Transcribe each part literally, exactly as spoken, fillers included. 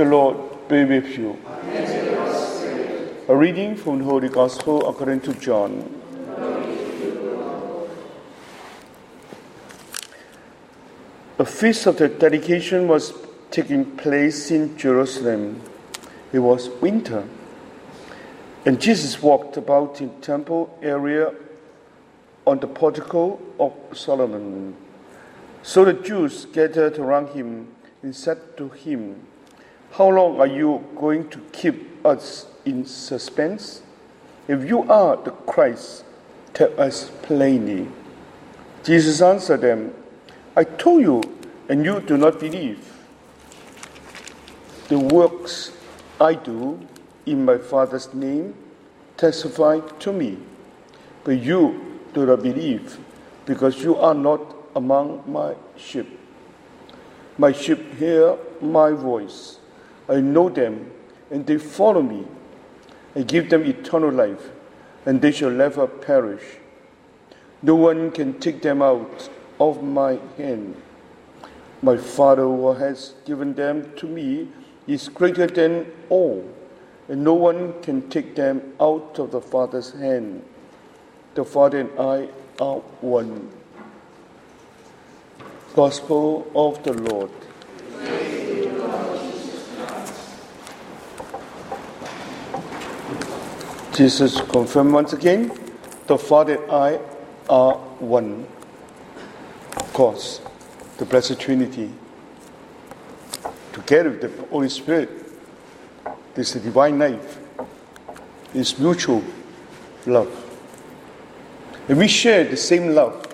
The Lord be with you. A reading from the Holy Gospel according to John. A feast of the dedication was taking place in Jerusalem. It was winter, and Jesus walked about in the temple area on the portico of Solomon. So the Jews gathered around him and said to him, "How long are you going to keep us in suspense? If you are the Christ, tell us plainly." Jesus answered them, "I told you, and you do not believe. The works I do in my Father's name testify to me, but you do not believe, because you are not among my sheep. My sheep hear my voice. I know them, and they follow me. I give them eternal life, and they shall never perish. No one can take them out of my hand. My Father who has given them to me is greater than all, and no one can take them out of the Father's hand. The Father and I are one." Gospel of the Lord. Jesus confirmed once again, the Father and I are one. Of course, the Blessed Trinity, together with the Holy Spirit, this is divine life, is mutual love. And we share the same love.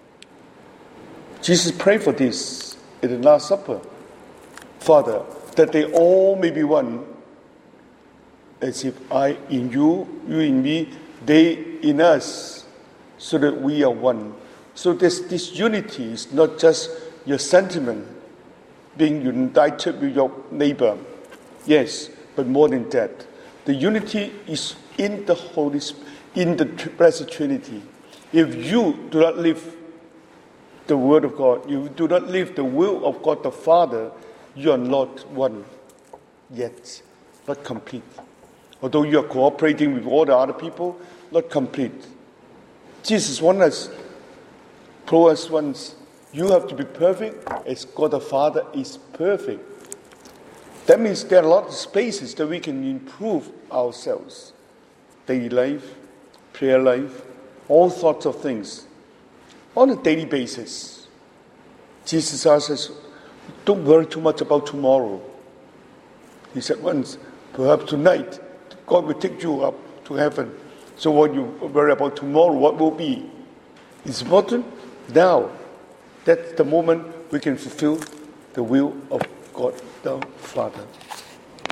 Jesus prayed for this at the Last Supper. "Father, that they all may be one, as if I in you, you in me, they in us, so that we are one." So this, this unity is not just your sentiment, being united with your neighbor. Yes, but more than that. The unity is in the Holy Spirit, in the Blessed Trinity. If you do not live the Word of God, you do not live the will of God the Father, you are not one yet, not complete. Although you are cooperating with all the other people, not complete. Jesus wants us, told us once, you have to be perfect as God the Father is perfect. That means there are a lot of spaces that we can improve ourselves. Daily life, prayer life, all sorts of things. On a daily basis. Jesus asks us, don't worry too much about tomorrow. He said once, perhaps tonight, God will take you up to heaven. So what you worry about tomorrow, what will be? It's important now. That's the moment we can fulfill the will of God the Father.